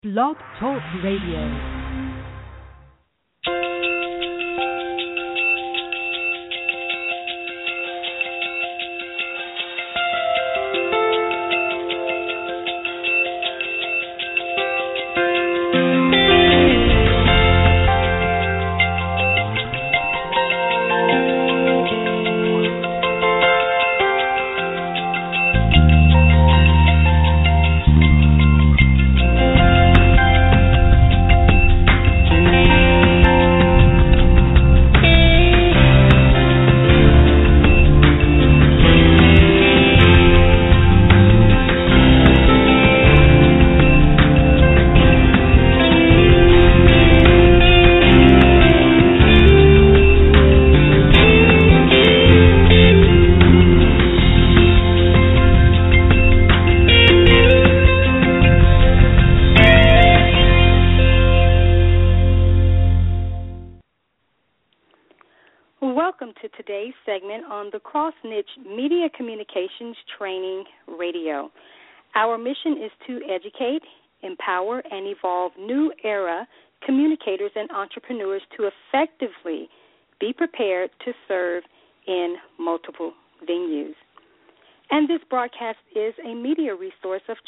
Blog Talk Radio. Welcome to today's segment on the Cross-Niche Media Communications Training Radio. Our mission is to educate, empower, and evolve new era communicators and entrepreneurs to effectively be prepared to serve in multiple venues. And this broadcast is a media resource of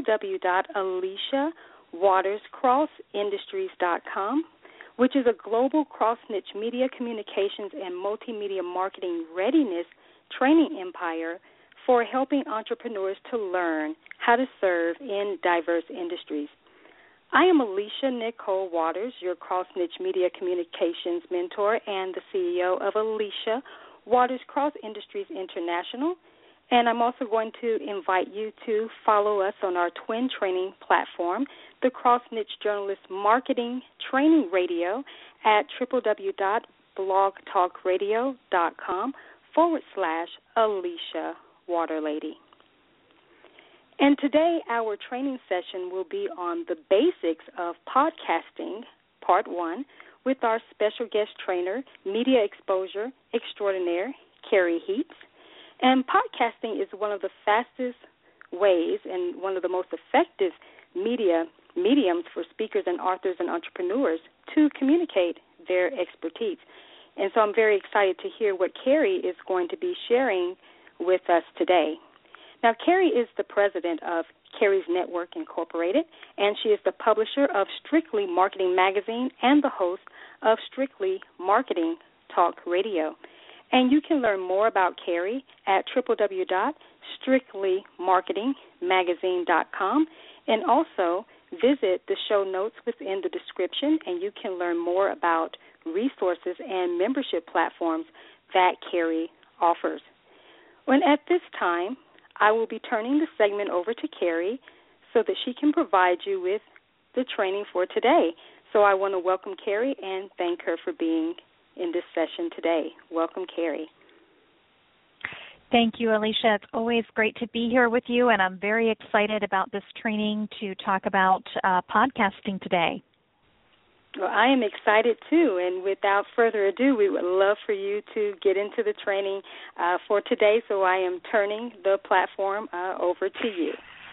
www.aliciawaterscrossindustries.com, which is a global cross-niche media communications and multimedia marketing readiness training empire for helping entrepreneurs to learn how to serve in diverse industries. I am Alicia Nicole Waters, your cross-niche media communications mentor and the CEO of Alicia Waters Cross Industries International, and I'm also going to invite you to follow us on our twin training platform, the Cross-Niche Journalist Marketing Training Radio at www.blogtalkradio.com/Alicia Waterlady. And today our training session will be on the basics of podcasting, Part 1, with our special guest trainer, media exposure extraordinaire, Carrie Heats. And podcasting is one of the fastest ways and one of the most effective mediums for speakers and authors and entrepreneurs to communicate their expertise. And so I'm very excited to hear what Carrie is going to be sharing with us today. Now, Carrie is the president of Carrie's Network Incorporated, and she is the publisher of Strictly Marketing Magazine and the host of Strictly Marketing Talk Radio. And you can learn more about Carrie at www.strictlymarketingmagazine.com, and also visit the show notes within the description, and you can learn more about resources and membership platforms that Carrie offers. And at this time, I will be turning the segment over to Carrie so that she can provide you with the training for today. So I want to welcome Carrie and thank her for being in this session today. Welcome, Carrie. Thank you, Alicia. It's always great to be here with you, and I'm very excited about this training to talk about podcasting today. Well, I am excited, too, and without further ado, we would love for you to get into the training for today, so I am turning the platform over to you.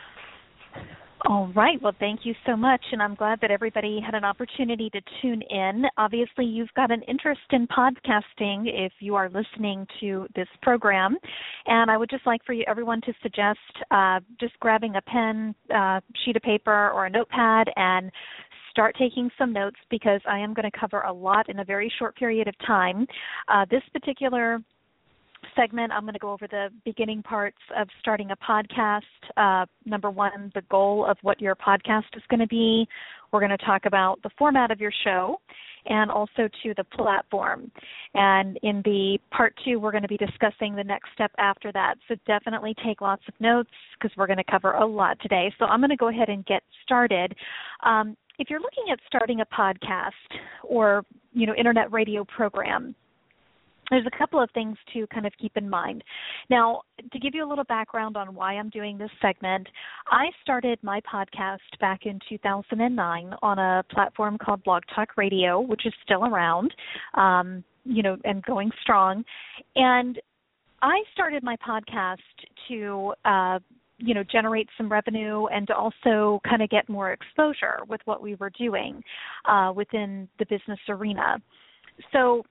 All right. Well, thank you so much, and I'm glad that everybody had an opportunity to tune in. Obviously, you've got an interest in podcasting if you are listening to this program, and I would just like for you, everyone, to suggest just grabbing a pen, sheet of paper, or a notepad and start taking some notes because I am going to cover a lot in a very short period of time. This particular segment, I'm going to go over the beginning parts of starting a podcast. Number one, the goal of what your podcast is going to be. We're going to talk about the format of your show and also to the platform. And in the part 2, we're going to be discussing the next step after that. So definitely take lots of notes because we're going to cover a lot today. So I'm going to go ahead and get started. If you're looking at starting a podcast or, internet radio program, there's a couple of things to kind of keep in mind. Now, to give you a little background on why I'm doing this segment, I started my podcast back in 2009 on a platform called Blog Talk Radio, which is still around, and going strong. And I started my podcast to generate some revenue and to also kind of get more exposure with what we were doing within the business arena. So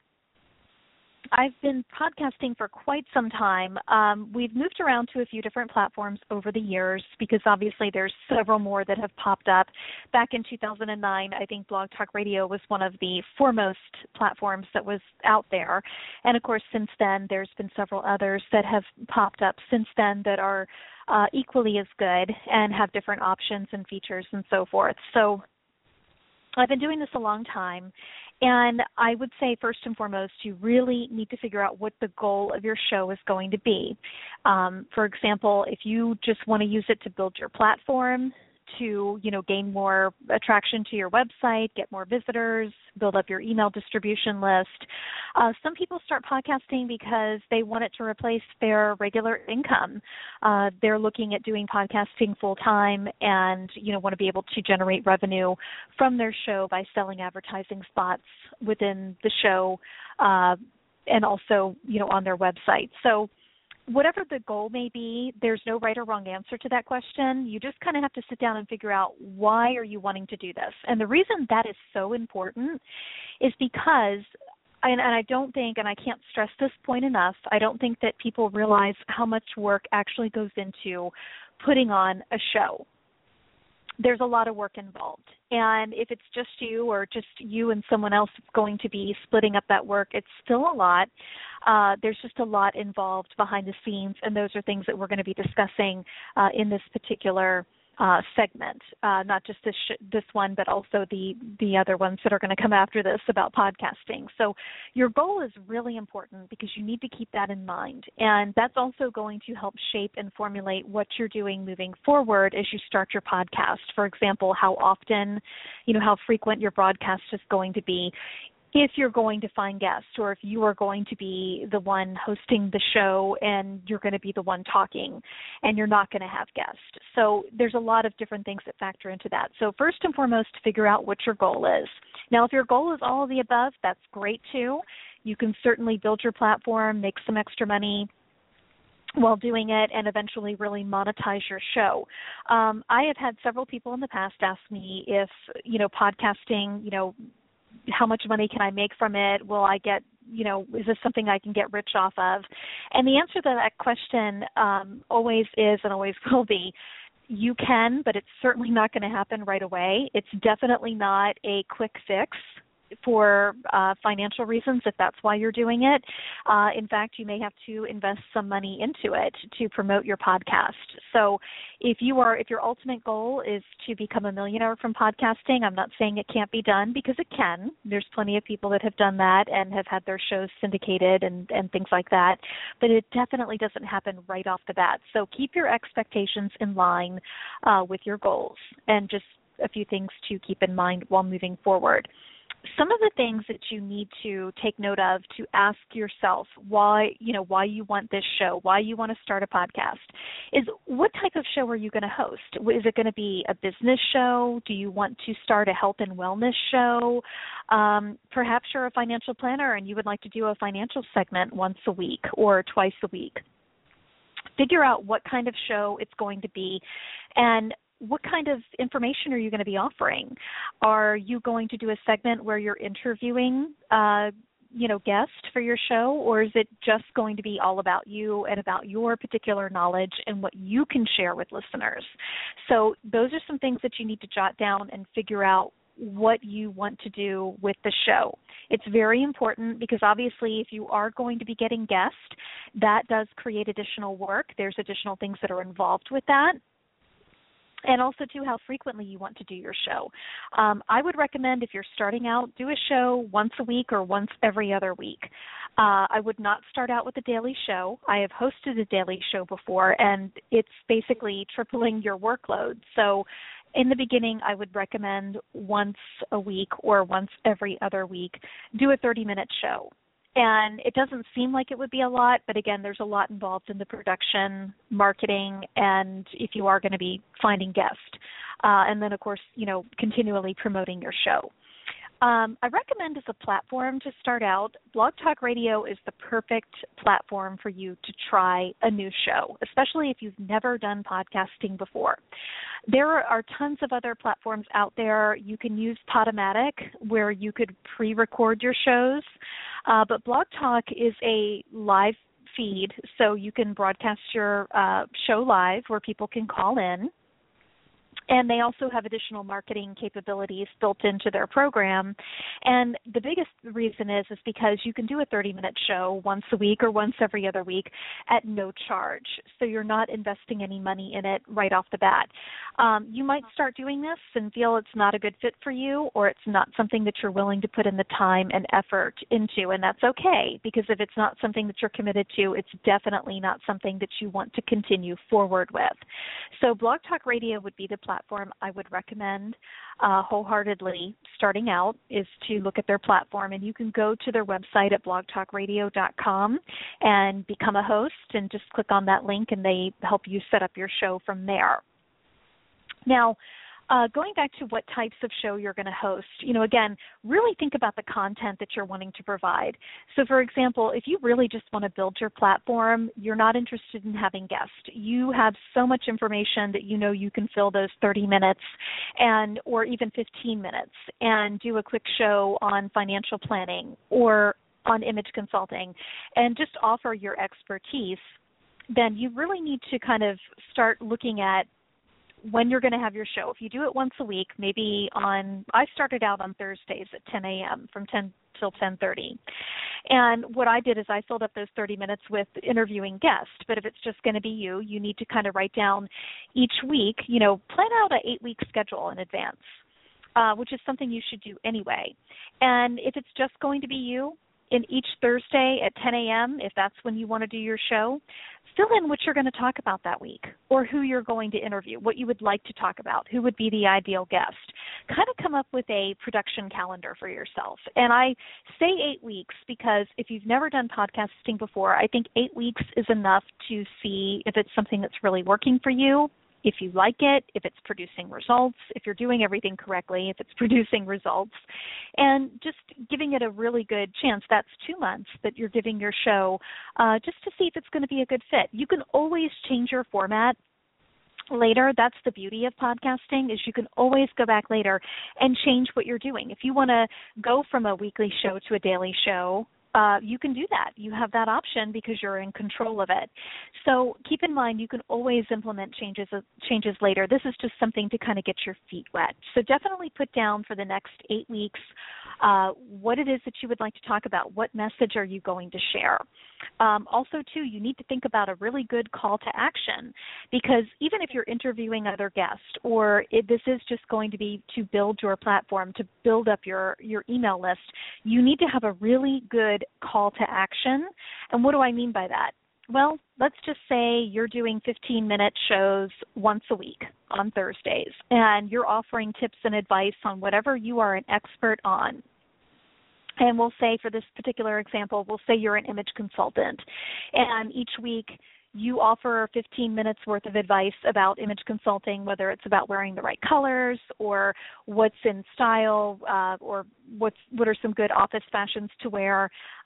I've been podcasting for quite some time. We've moved around to a few different platforms over the years because obviously there's several more that have popped up. Back in 2009, I think Blog Talk Radio was one of the foremost platforms that was out there. And of course, since then, there's been several others that have popped up since then that are equally as good and have different options and features and so forth. So I've been doing this a long time, and I would say first and foremost, you really need to figure out what the goal of your show is going to be. For example, if you just want to use it to build your platform, to gain more attraction to your website, get more visitors, build up your email distribution list. Some people start podcasting because they want it to replace their regular income. They're looking at doing podcasting full time and want to be able to generate revenue from their show by selling advertising spots within the show and also on their website. So whatever the goal may be, there's no right or wrong answer to that question. You just kind of have to sit down and figure out, why are you wanting to do this? And the reason that is so important is because, and I don't think, and I can't stress this point enough, I don't think that people realize how much work actually goes into putting on a show. There's a lot of work involved. And if it's just you or just you and someone else that's going to be splitting up that work, it's still a lot. There's just a lot involved behind the scenes, and those are things that we're going to be discussing in this particular segment, not just this one, but also the other ones that are going to come after this about podcasting. So your goal is really important because you need to keep that in mind. And that's also going to help shape and formulate what you're doing moving forward as you start your podcast. For example, how often, how frequent your broadcast is going to be, if you're going to find guests, or if you are going to be the one hosting the show and you're going to be the one talking and you're not going to have guests. So there's a lot of different things that factor into that. So first and foremost, figure out what your goal is. Now, if your goal is all of the above, that's great too. You can certainly build your platform, make some extra money while doing it, and eventually really monetize your show. I have had several people in the past ask me if, podcasting, how much money can I make from it? Will I get, is this something I can get rich off of? And the answer to that question always is and always will be, you can, but it's certainly not going to happen right away. It's definitely not a quick fix for financial reasons, if that's why you're doing it. In fact, you may have to invest some money into it to promote your podcast. So if your ultimate goal is to become a millionaire from podcasting, I'm not saying it can't be done, because it can. There's plenty of people that have done that and have had their shows syndicated and things like that. But it definitely doesn't happen right off the bat. So keep your expectations in line with your goals, and just a few things to keep in mind while moving forward. Some of the things that you need to take note of to ask yourself why you want this show, why you want to start a podcast, is what type of show are you going to host? Is it going to be a business show? Do you want to start a health and wellness show? Perhaps you're a financial planner and you would like to do a financial segment once a week or twice a week. Figure out what kind of show it's going to be, and what kind of information are you going to be offering? Are you going to do a segment where you're interviewing, guests for your show, or is it just going to be all about you and about your particular knowledge and what you can share with listeners? So those are some things that you need to jot down and figure out what you want to do with the show. It's very important because obviously if you are going to be getting guests, that does create additional work. There's additional things that are involved with that. And also, too, how frequently you want to do your show. I would recommend, if you're starting out, do a show once a week or once every other week. I would not start out with a daily show. I have hosted a daily show before, and it's basically tripling your workload. So in the beginning, I would recommend once a week or once every other week, do a 30-minute show. And it doesn't seem like it would be a lot, but again, there's a lot involved in the production, marketing, and if you are going to be finding guests. And then, of course, continually promoting your show. I recommend as a platform to start out, Blog Talk Radio is the perfect platform for you to try a new show, especially if you've never done podcasting before. There are tons of other platforms out there. You can use Podomatic, where you could pre-record your shows, but Blog Talk is a live feed, so you can broadcast your show live where people can call in. And they also have additional marketing capabilities built into their program. And the biggest reason is because you can do a 30-minute show once a week or once every other week at no charge. So you're not investing any money in it right off the bat. You might start doing this and feel it's not a good fit for you, or it's not something that you're willing to put in the time and effort into. And that's okay, because if it's not something that you're committed to, it's definitely not something that you want to continue forward with. So Blog Talk Radio would be the platform I would recommend wholeheartedly starting out, is to look at their platform. And you can go to their website at blogtalkradio.com and become a host, and just click on that link and they help you set up your show from there. Now, going back to what types of show you're going to host, again, really think about the content that you're wanting to provide. So, for example, if you really just want to build your platform, you're not interested in having guests. You have so much information that you can fill those 30 minutes or even 15 minutes and do a quick show on financial planning or on image consulting and just offer your expertise, then you really need to kind of start looking at when you're going to have your show. If you do it once a week, I started out on Thursdays at 10 a.m. from 10 till 10:30. And what I did is I filled up those 30 minutes with interviewing guests. But if it's just going to be you need to kind of write down each week, plan out an 8-week schedule in advance, which is something you should do anyway. And if it's just going to be you, in each Thursday at 10 a.m., if that's when you want to do your show, fill in what you're going to talk about that week, or who you're going to interview, what you would like to talk about, who would be the ideal guest. Kind of come up with a production calendar for yourself. And I say 8 weeks because if you've never done podcasting before, I think 8 weeks is enough to see if it's something that's really working for you, if you like it, if it's producing results, if you're doing everything correctly, if it's producing results, and just giving it a really good chance. That's 2 months that you're giving your show just to see if it's going to be a good fit. You can always change your format later. That's the beauty of podcasting, is you can always go back later and change what you're doing. If you want to go from a weekly show to a daily show, you can do that. You have that option because you're in control of it. So keep in mind, you can always implement changes later. This is just something to kind of get your feet wet. So definitely put down for the next 8 weeks what it is that you would like to talk about. What message are you going to share? Also, too, you need to think about a really good call to action, because even if you're interviewing other guests, or this is just going to be to build your platform, to build up your email list, you need to have a really good call to action. And what do I mean by that? Well, let's just say you're doing 15-minute shows once a week on Thursdays, and you're offering tips and advice on whatever you are an expert on. And we'll say, for this particular example, we'll say you're an image consultant, and each week you offer 15 minutes worth of advice about image consulting, whether it's about wearing the right colors or what's in style, or what are some good office fashions to wear,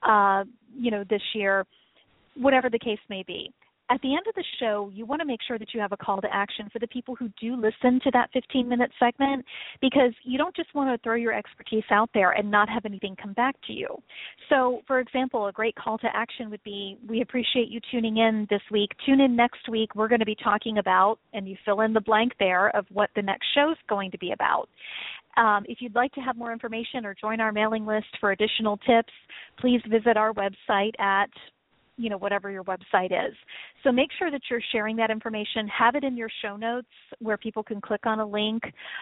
this year, whatever the case may be. At the end of the show, you want to make sure that you have a call to action for the people who do listen to that 15-minute segment, because you don't just want to throw your expertise out there and not have anything come back to you. So, for example, a great call to action would be, we appreciate you tuning in this week. Tune in next week. We're going to be talking about, and you fill in the blank there of what the next show is going to be about. If you'd like to have more information or join our mailing list for additional tips, please visit our website at whatever your website is. So make sure that you're sharing that information. Have it in your show notes where people can click on a link.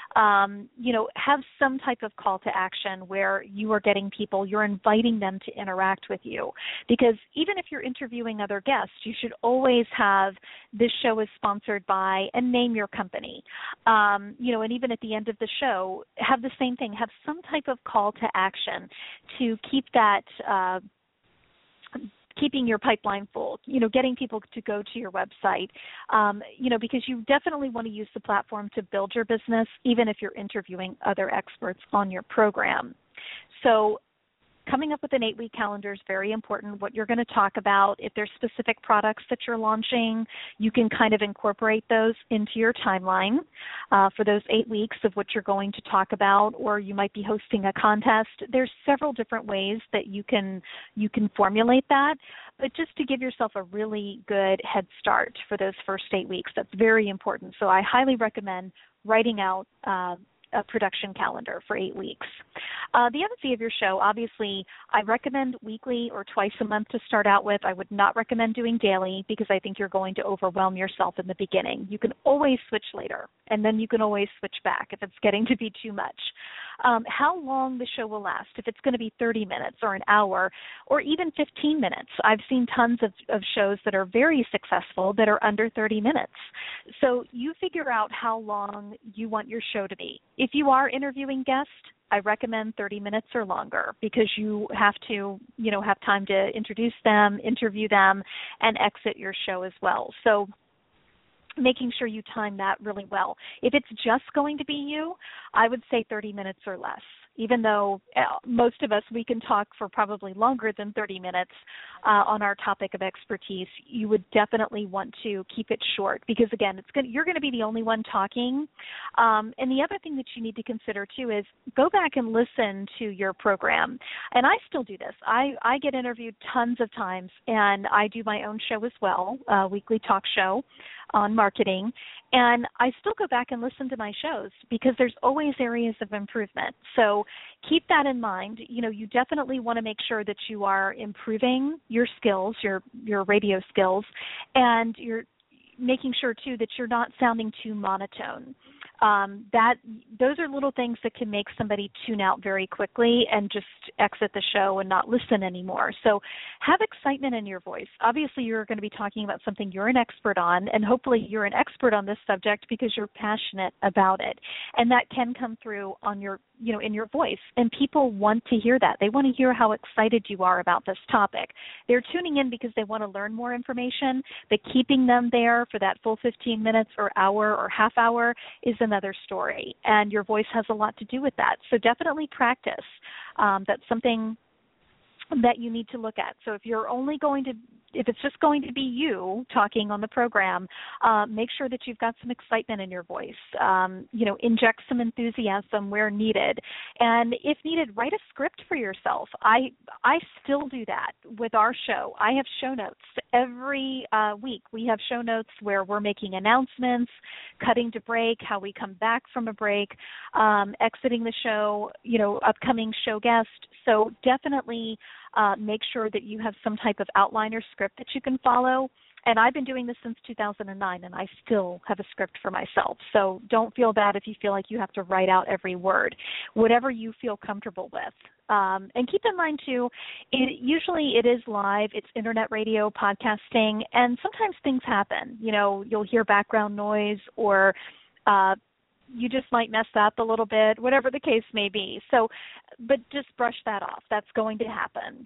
Have some type of call to action where you are getting people, you're inviting them to interact with you. Because even if you're interviewing other guests, you should always have this show is sponsored by, and name your company. And even at the end of the show, have the same thing. Have some type of call to action to keep that keeping your pipeline full, getting people to go to your website, because you definitely want to use the platform to build your business, even if you're interviewing other experts on your program. So coming up with an 8-week calendar is very important. What you're going to talk about, if there's specific products that you're launching, you can kind of incorporate those into your timeline for those 8 weeks of what you're going to talk about, or you might be hosting a contest. There's several different ways that you can formulate that, but just to give yourself a really good head start for those first 8 weeks, that's very important. So I highly recommend writing out a production calendar for 8 weeks. The efficacy of your show, obviously, I recommend weekly or twice a month to start out with. I would not recommend doing daily because I think you're going to overwhelm yourself in the beginning. You can always switch later, and then you can always switch back if it's getting to be too much. How long the show will last, if it's going to be 30 minutes or an hour or even 15 minutes. I've seen tons of shows that are very successful that are under 30 minutes. So you figure out how long you want your show to be. If you are interviewing guests, I recommend 30 minutes or longer because you have to, have time to introduce them, interview them, and exit your show as well. So making sure you time that really well. If it's just going to be you, I would say 30 minutes or less. Even though most of us, we can talk for probably longer than 30 minutes on our topic of expertise, you would definitely want to keep it short because, again, you're going to be the only one talking. And the other thing that you need to consider, too, is go back and listen to your program. And I still do this. I get interviewed tons of times, and I do my own show as well, a weekly talk show on marketing. And I still go back and listen to my shows because there's always areas of improvement. So keep that in mind. You definitely want to make sure that you are improving your skills, your radio skills, and you're making sure, too, that you're not sounding too monotone. Those are little things that can make somebody tune out very quickly and just exit the show and not listen anymore. So have excitement in your voice. Obviously, you're going to be talking about something you're an expert on, and hopefully you're an expert on this subject because you're passionate about it. And that can come through on your, in your voice. And people want to hear that. They want to hear how excited you are about this topic. They're tuning in because they want to learn more information, but keeping them there for that full 15 minutes or hour or half hour is another story, and your voice has a lot to do with that. So definitely practice. That's something that you need to look at. So if it's just going to be you talking on the program, make sure that you've got some excitement in your voice. Inject some enthusiasm where needed. And if needed, write a script for yourself. I still do that with our show. I have show notes every week. We have show notes where we're making announcements, cutting to break, how we come back from a break, exiting the show, upcoming show guest. So definitely make sure that you have some type of outline or script that you can follow. And I've been doing this since 2009, and I still have a script for myself. So don't feel bad if you feel like you have to write out every word, whatever you feel comfortable with. And keep in mind, too, usually it is live. It's internet radio, podcasting, and sometimes things happen. You'll hear background noise or you just might mess up a little bit, whatever the case may be. So, but just brush that off. That's going to happen.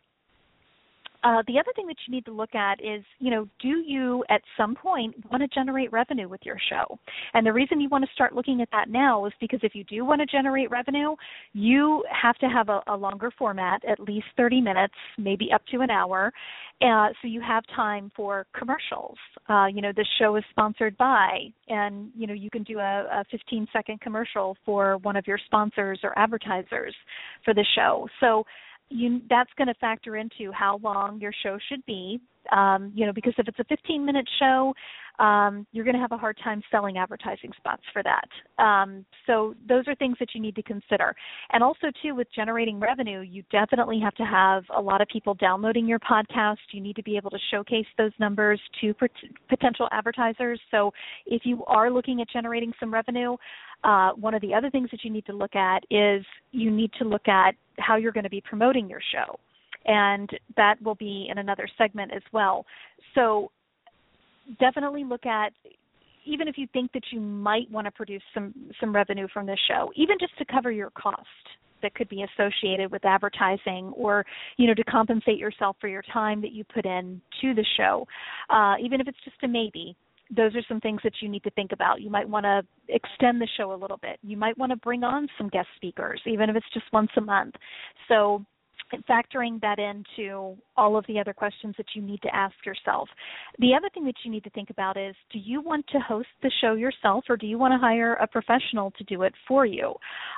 The other thing that you need to look at is, do you at some point want to generate revenue with your show? And the reason you want to start looking at that now is because if you do want to generate revenue, you have to have a longer format, at least 30 minutes, maybe up to an hour, so you have time for commercials. This show is sponsored by, and, you can do a 15-second commercial for one of your sponsors or advertisers for the show. So that's going to factor into how long your show should be, because if it's a 15-minute show, you're going to have a hard time selling advertising spots for that. So those are things that you need to consider. And also, too, with generating revenue, you definitely have to have a lot of people downloading your podcast. You need to be able to showcase those numbers to potential advertisers. So if you are looking at generating some revenue, one of the other things that you need to look at is you need to look at how you're going to be promoting your show. And that will be in another segment as well. So definitely look at, even if you think that you might want to produce some revenue from this show, even just to cover your cost that could be associated with advertising, or, to compensate yourself for your time that you put in to the show, even if it's just a maybe. those are some things that you need to think about. You might want to extend the show a little bit. You might want to bring on some guest speakers, even if it's just once a month. So factoring that into all of the other questions that you need to ask yourself. The other thing that you need to think about is, do you want to host the show yourself, or do you want to hire a professional to do it for you?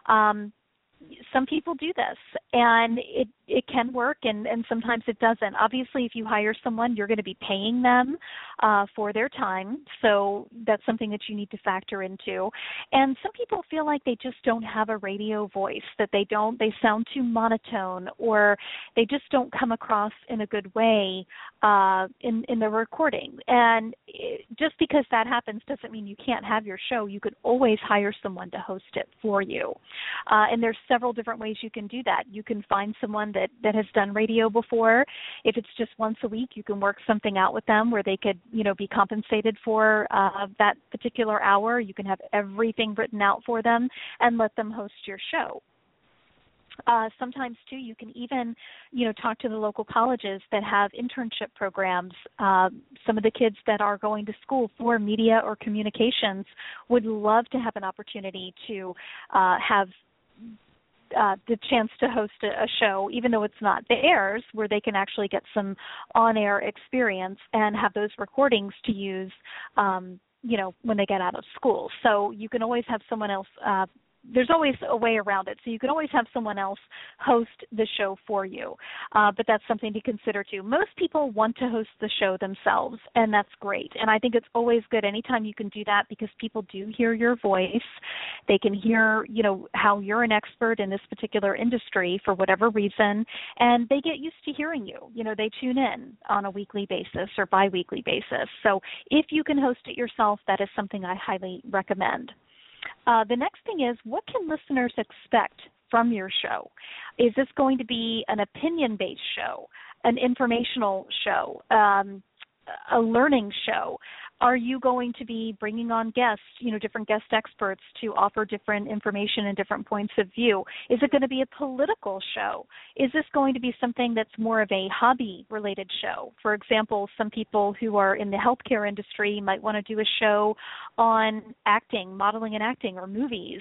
Some people do this, and it can work, and sometimes it doesn't. Obviously, if you hire someone, you're going to be paying them for their time, so that's something that you need to factor into. And some people feel like they just don't have a radio voice, that they sound too monotone, or they just don't come across in a good way in the recording. And just because that happens doesn't mean you can't have your show. You could always hire someone to host it for you. And there's several different ways you can do that. You can find someone that has done radio before. If it's just once a week, you can work something out with them where they could, be compensated for that particular hour. You can have everything written out for them and let them host your show. Sometimes, too, you can even, talk to the local colleges that have internship programs. Some of the kids that are going to school for media or communications would love to have an opportunity to have the chance to host a show, even though it's not theirs, where they can actually get some on-air experience and have those recordings to use, when they get out of school. So you can always have someone else. There's always a way around it. So you can always have someone else host the show for you. But that's something to consider, too. Most people want to host the show themselves, and that's great. And I think it's always good anytime you can do that, because people do hear your voice. They can hear, how you're an expert in this particular industry for whatever reason, and they get used to hearing you. They tune in on a weekly basis or biweekly basis. So if you can host it yourself, that is something I highly recommend. The next thing is, what can listeners expect from your show? Is this going to be an opinion-based show, an informational show, a learning show? Are you going to be bringing on guests, different guest experts to offer different information and different points of view? Is it going to be a political show? Is this going to be something that's more of a hobby-related show? For example, some people who are in the healthcare industry might want to do a show on acting, modeling and acting, or movies,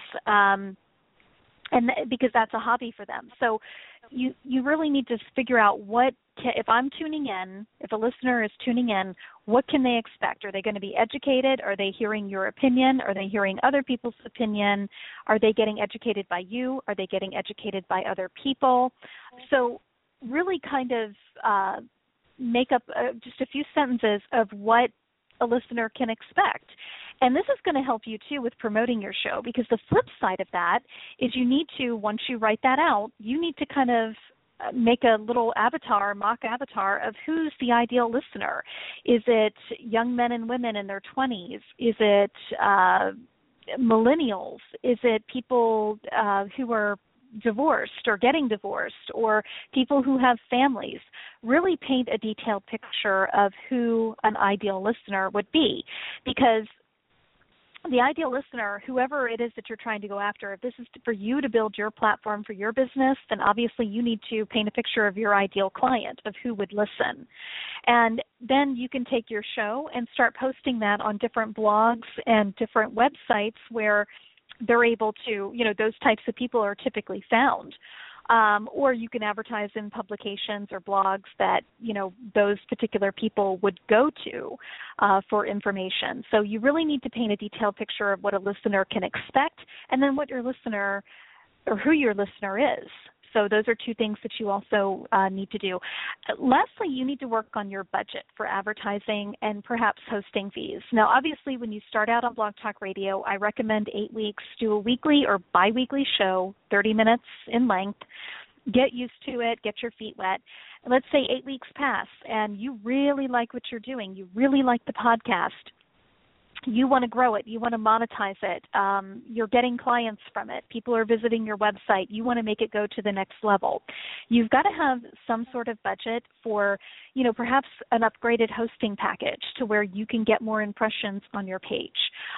and because that's a hobby for them. So you really need to figure out if I'm tuning in, if a listener is tuning in, what can they expect? Are they going to be educated? Are they hearing your opinion? Are they hearing other people's opinion? Are they getting educated by you? Are they getting educated by other people? So really kind of make up just a few sentences of what a listener can expect. And this is going to help you, too, with promoting your show, because the flip side of that is you need to, once you write that out, you need to kind of make a little avatar, mock avatar of who's the ideal listener. Is it young men and women in their 20s? Is it millennials? Is it people who are divorced or getting divorced, or people who have families? Really paint a detailed picture of who an ideal listener would be, because the ideal listener, whoever it is that you're trying to go after, if this is for you to build your platform for your business, then obviously you need to paint a picture of your ideal client, of who would listen. And then you can take your show and start posting that on different blogs and different websites where they're able to, those types of people are typically found. Or you can advertise in publications or blogs that, those particular people would go to for information. So you really need to paint a detailed picture of what a listener can expect, and then what your listener, or who your listener is. So those are two things that you also need to do. Lastly, you need to work on your budget for advertising and perhaps hosting fees. Now, obviously, when you start out on Blog Talk Radio, I recommend 8 weeks. Do a weekly or biweekly show, 30 minutes in length. Get used to it. Get your feet wet. Let's say 8 weeks pass, and you really like what you're doing. You really like the podcast. You want to grow it. You want to monetize it. You're getting clients from it. People are visiting your website. You want to make it go to the next level. You've got to have some sort of budget for, perhaps an upgraded hosting package to where you can get more impressions on your page,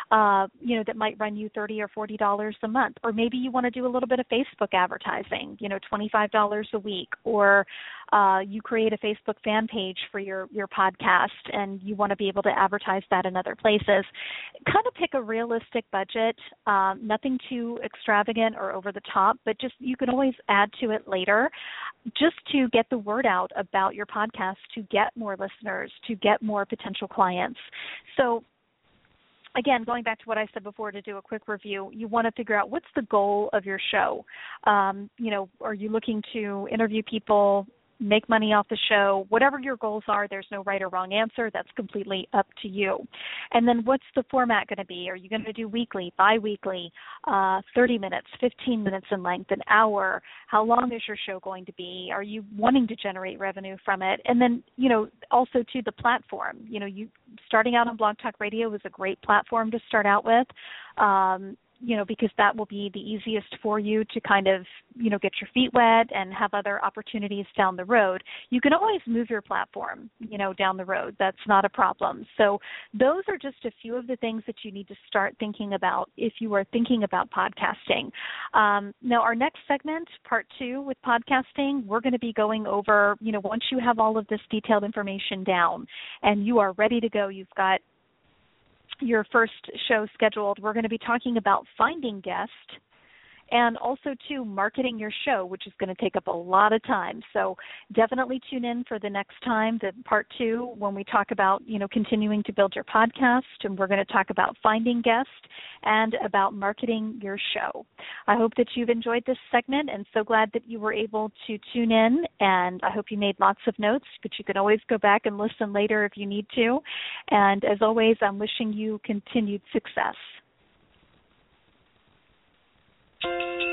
that might run you $30 or $40 a month. Or maybe you want to do a little bit of Facebook advertising, $25 a week, or you create a Facebook fan page for your podcast and you want to be able to advertise that in other places. Kind of pick a realistic budget, nothing too extravagant or over the top, but just you can always add to it later just to get the word out about your podcast, to get more listeners, to get more potential clients. So again, going back to what I said before, to do a quick review, you want to figure out what's the goal of your show. Are you looking to interview people, make money off the show? Whatever your goals are, there's no right or wrong answer. That's completely up to you. And then what's the format going to be? Are you going to do weekly, bi-weekly, 30 minutes, 15 minutes in length, an hour? How long is your show going to be? Are you wanting to generate revenue from it? And then, also to the platform. You starting out on Blog Talk Radio is a great platform to start out with. Because that will be the easiest for you to kind of, get your feet wet and have other opportunities down the road. You can always move your platform, down the road. That's not a problem. So those are just a few of the things that you need to start thinking about if you are thinking about podcasting. Now, our next segment, part 2 with podcasting, we're going to be going over, once you have all of this detailed information down and you are ready to go, you've got your first show scheduled, we're going to be talking about finding guests and also, too, marketing your show, which is going to take up a lot of time. So definitely tune in for the next time, the part 2, when we talk about, continuing to build your podcast, and we're going to talk about finding guests and about marketing your show. I hope that you've enjoyed this segment and so glad that you were able to tune in, and I hope you made lots of notes, but you can always go back and listen later if you need to. And as always, I'm wishing you continued success.